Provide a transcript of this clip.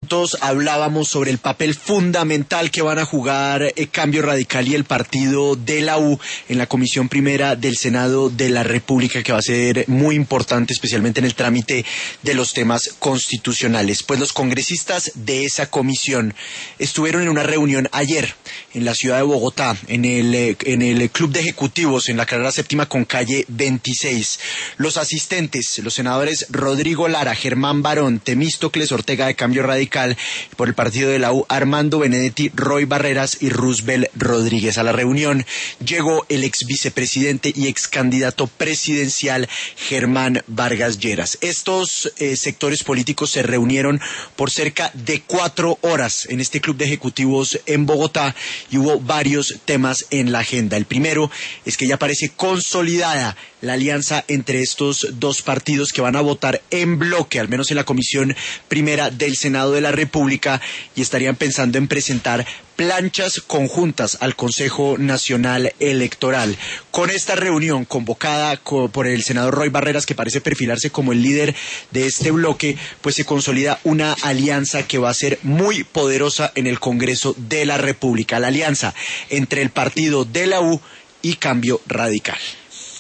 Todos hablábamos sobre el papel fundamental que van a jugar Cambio Radical y el partido de la U en la Comisión Primera del Senado de la República, que va a ser muy importante, especialmente en el trámite de los temas constitucionales. Pues los congresistas de esa comisión estuvieron en una reunión ayer en la ciudad de Bogotá, en el Club de Ejecutivos, en la carrera séptima con calle 26. Los asistentes, los senadores Rodrigo Lara, Germán Barón, Temístocles Ortega de Cambio Radical, por el partido de la U, Armando Benedetti, Roy Barreras y Roosevelt Rodríguez. A la reunión llegó el ex vicepresidente y ex candidato presidencial Germán Vargas Lleras. Estos sectores políticos se reunieron por cerca de 4 horas en este club de ejecutivos en Bogotá y hubo varios temas en la agenda. El primero es que ya parece consolidada la alianza entre estos dos partidos que van a votar en bloque, al menos en la Comisión Primera del Senado de la República, y estarían pensando en presentar planchas conjuntas al Consejo Nacional Electoral. Con esta reunión convocada por el senador Roy Barreras, que parece perfilarse como el líder de este bloque, pues se consolida una alianza que va a ser muy poderosa en el Congreso de la República, la alianza entre el partido de la U y Cambio Radical.